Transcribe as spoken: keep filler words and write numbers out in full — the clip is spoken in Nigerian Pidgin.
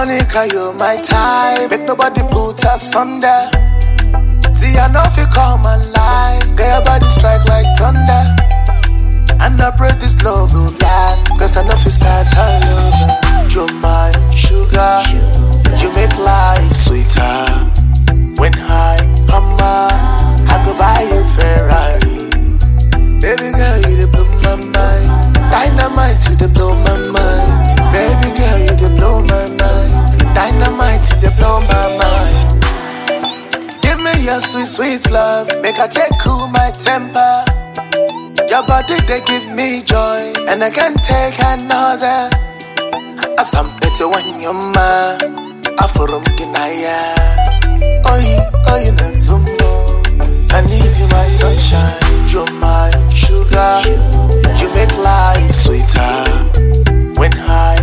Monica, you my type. Make nobody put us under. See, I know if you come alive. Get your body strike like thunder. And I pray this love will last. Cause I know if it starts all over. You're my sugar. You make life sweeter. When high, hammer, I go buy you Ferrari. Baby girl, you dey blow my mind. Dynamite, you dey blow my mind. Baby girl, you dey blow my mind. Dynamite, you dey blow my mind. Give me your sweet, sweet love. Make I take cool my temper. Your body, they give me joy. And I can't take another. As I'm better when you're mine. Aforum Ginaya. Oi, oi, Natumbo. I need you, my sunshine. You're my sugar. You make life sweeter. When high.